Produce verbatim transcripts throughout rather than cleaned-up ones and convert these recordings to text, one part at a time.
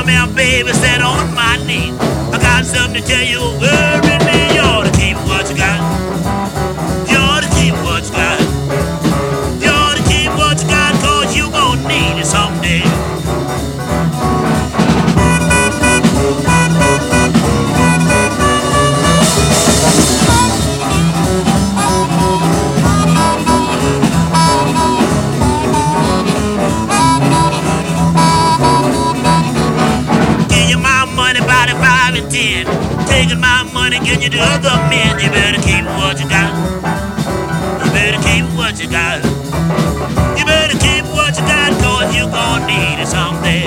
Come here, baby, sit on my knee. I got something to tell you, worry me. You ought to keep what you got. You ought to keep what you got. You ought to keep what you got, cause you gon' need it someday. Taking my money, getting you to other men. You better keep what you got. You better keep what you got. You better keep what you got, cause you gon' need it someday.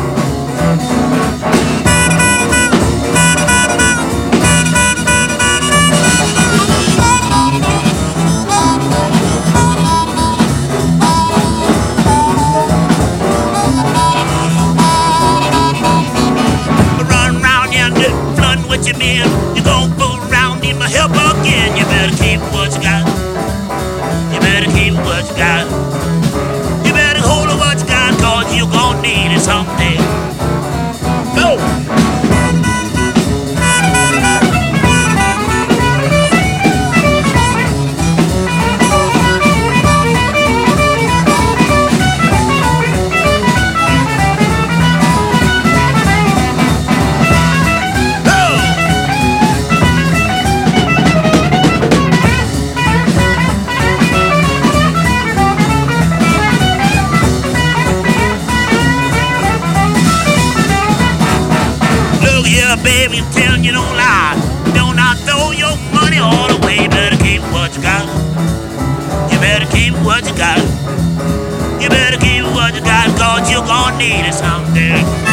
What you mean? You gon' fool around, need my help again. You better keep what you got. You better keep what you got. You better hold on what you got, cause you gon' need it someday. Go! Baby, I'm telling you, don't lie. Don't not throw your money all away. You better keep what you got. You better keep what you got. You better keep what you got, cause you gon' need it someday.